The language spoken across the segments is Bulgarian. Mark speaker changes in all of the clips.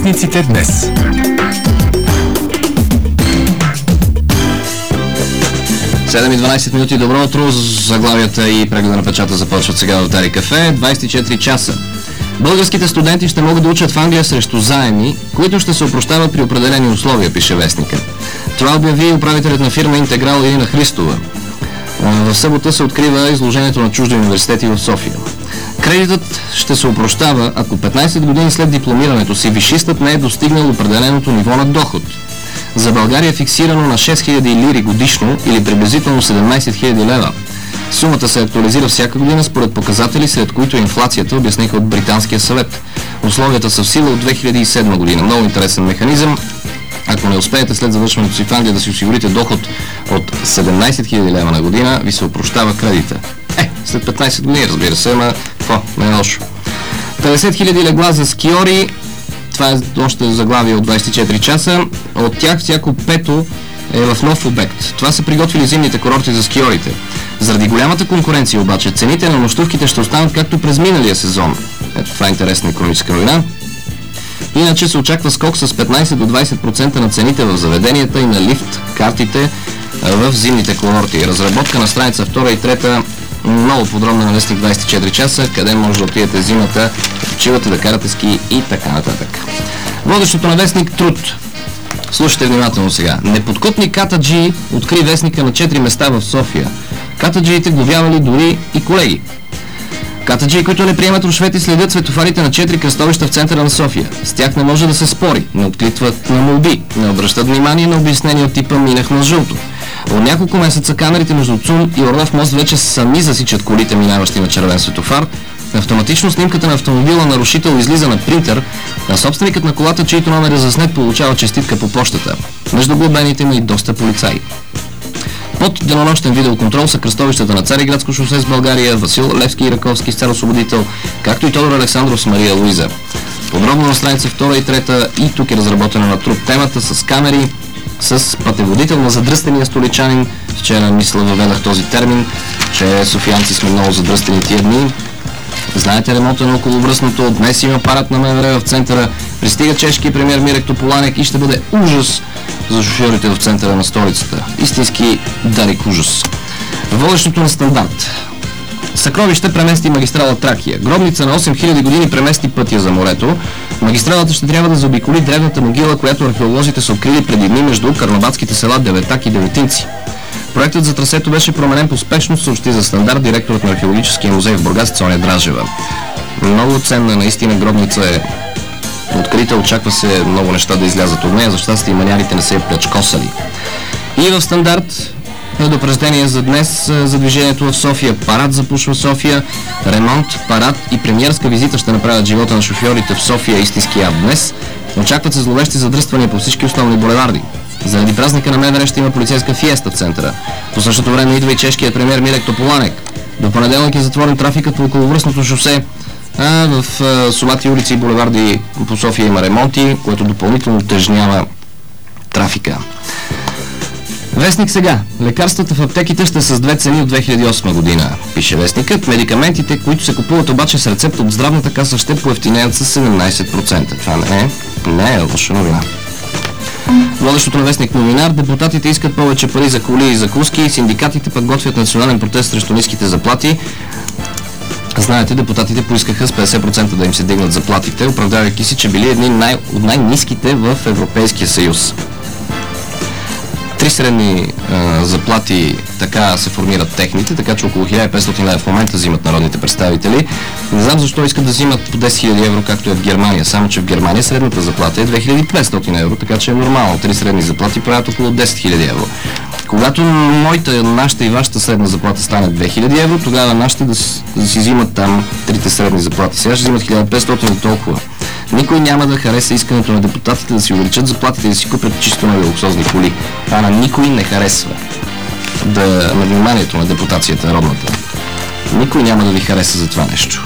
Speaker 1: Вестниците днес.
Speaker 2: Седем и 12 минути. Добро утро. Заглавията и прегледа на печата започват сега в Дарик кафе. 24 часа. Българските студенти ще могат да учат в Англия срещу заеми, които ще се опрощават при определени условия, пише вестника. Това обяви управителят на фирма Интеграл Ирина Христова. В събота се открива изложението на чужди университети в София. Кредитът ще се опрощава, ако 15 години след дипломирането си висшистът не е достигнал определеното ниво на доход. За България е фиксирано на 6000 лири годишно или приблизително 17 000 лева. Сумата се актуализира всяка година според показатели, сред които инфлацията, обясниха от Британския съвет. Условията са в сила от 2007 година. Много интересен механизъм. Ако не успеете след завършването си в Англия да си осигурите доход от 17 000 лева на година, ви се опрощава кредита. След 15 години, разбира се, ама какво, не е лошо. 50 000 легла за скиори. Това е още заглавие от 24 часа. От тях всяко пето е в нов обект. Това са приготвили зимните курорти за скиорите. Заради голямата конкуренция обаче, цените на нощувките ще останат както през миналия сезон. Ето, това е интересна икономическа новина. Иначе се очаква скок с 15 до 20% на цените в заведенията и на лифт картите в зимните курорти. Разработка на страница 2 и 3, много подробно на вестник 24 часа, къде може да отидете зимата, да почивате, да карате ски и така нататък. Водещото на вестник Труд. Слушайте внимателно сега. Неподкупни катаджии откри вестника на 4 места в София. Катаджиите глобявали дори и колеги. Катаджии, които не приемат рушвети, следят светофарите на 4 кръстовища в центъра на София. С тях не може да се спори, не откликват на молби, не обръщат внимание на обяснения от типа «минах на жълто». От няколко месеца камерите между ЦУМ и Орлов мост вече сами засичат колите, минаващи на червен светофар. Автоматично снимката на автомобила нарушител излиза на принтер, а собственикът на колата, чийто номер е заснет, получава честитка по почтата. Между глобените има и доста полицаи. Под денонощен видеоконтрол са кръстовищата на Цариградско шосе с България, Васил Левски и Раковски с Цар Освободител, както и Тодор Александров с Мария Луиза. Подробно на страница 2 и 3 и тук е разработена на Труд темата с камери, с пътеводител на задръстения столичанин. Вчера мисля въведах този термин, че софиянци сме много задръстени тия дни. Знаете ремонта на околовръстното, днес има парад на МВР в центъра, пристига чешки премиер Мирек Тополанек и ще бъде ужас за шофьорите в центъра на столицата. Истински Дарик ужас. Водещото на Стандарт. Съкровище премести магистрала Тракия. Гробница на 8000 години премести пътя за морето. Магистралата ще трябва да заобиколи древната могила, която археолозите са открили преди дни между карнобатските села Деветак и Деветинци. Проектът за трасето беше променен по спешност, съобщи за Стандарт директорът на археологическия музей в Бургас Цоня Дражева. Много ценна наистина гробница е открита, очаква се много неща да излязат от нея, за щастие манярите не се е плячкосали. И в Стандарт предупреждение за днес за движението в София. Парад запушва София, ремонт, парад и премиерска визита ще направят живота на шофьорите в София истински ад днес. Очакват се зловещи задръствания по всички основни булеварди. Заради празника на МВР ще има полицейска фиеста в центъра. По същото време идва и чешкият премиер Мирек Тополанек. До понеделник е затворен трафикът по околовръстното шосе. В солати улици и булеварди по София има ремонти, което допълнително тежнява трафика. Вестник сега. Лекарствата в аптеките ще са с две цени от 2008 година, пише вестникът. Медикаментите, които се купуват обаче с рецепт от здравната каса, ще поевтинеят с 17%. Това не е лоша новина. Водещото на вестник Новинар. Депутатите искат повече пари за коли и закуски, синдикатите пък готвят национален протест срещу ниските заплати. Знаете, депутатите поискаха с 50% да им се дигнат заплатите, оправдавайки си, че били едни от най-ниските в Европейския съюз. 3 средни заплати така се формират техните, така че около 1500 лева в момента взимат народните представители. Не знам защо искат да взимат по 10 000 евро, както е в Германия, само че в Германия средната заплата е 2500 евро, така че е нормално. 3 средни заплати правят около 10 000 евро. Когато нашата и вашата средна заплата стане 2000 евро, тогава нашите да си взимат там трите средни заплати. Сега ще взимат 1500 и толкова. Никой няма да хареса искането на депутатите да си увеличат заплатите и да си купят чисто нови луксозни коли. Това на никой не харесва. На вниманието на депутацията родната. Никой няма да ви хареса за това нещо.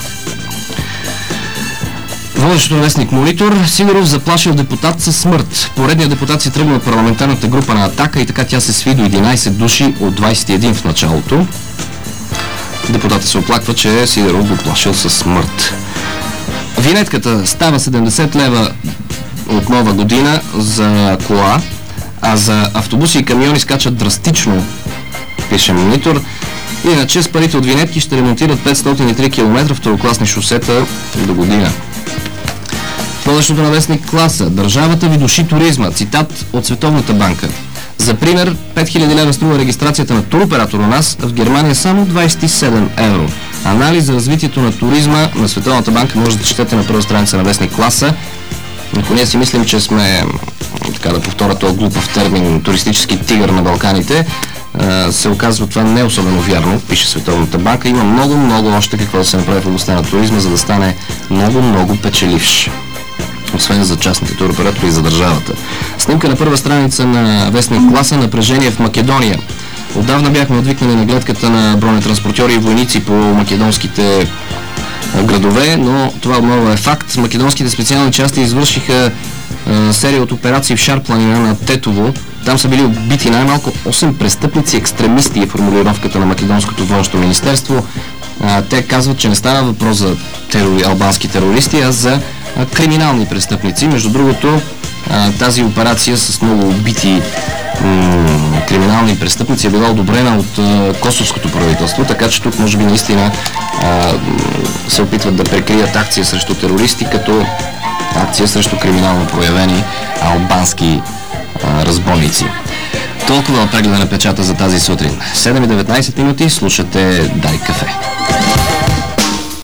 Speaker 2: Водещото вестник Монитор. Сидоров заплашил депутат със смърт. Поредният депутат си тръгна от парламентарната група на Атака и така тя се сви до 11 души от 21 в началото. Депутатът се оплаква, че Сидоров го плашил със смърт. Винетката става 70 лева от нова година за кола, а за автобуси и камиони скачат драстично, пише Монитор. Иначе с парите от винетки ще ремонтират 503 км второкласни шосета до година. Водещото на вестник Класа. Държавата ви души туризма. Цитат от Световната банка. За пример, 5000 лева струва регистрацията на туроператор у нас, в Германия само 27 евро. Анализ за развитието на туризма на Световната банка може да четете на първа страница на вестник Класа. Ако ние си мислим, че сме, така да повторя този глупав термин, туристически тигър на Балканите, се оказва това не особено вярно, пише Световната банка. Има много още какво да се направи в областта на туризма, за да стане много печеливш. Освен за частните туроператори и за държавата. Снимка на първа страница на вестник Класа. Напрежение в Македония. Отдавна бяхме отвикнали на гледката на бронетранспортьори и войници по македонските градове, но това отново е факт. Македонските специални части извършиха серия от операции в Шар-планина на Тетово. Там са били убити най-малко 8 престъпници екстремисти, е формулировката на македонското външно министерство. Те казват, че не става въпрос за албански терористи, а за криминални престъпници. Между другото, тази операция с много убити криминални престъпници е била одобрена от косовското правителство, така че тук може би наистина се опитват да прикрият акция срещу терористи като акция срещу криминално проявени албански разбойници. Толкова прегледа на печата за тази сутрин. 7:19 минути, слушате Дарик кафе.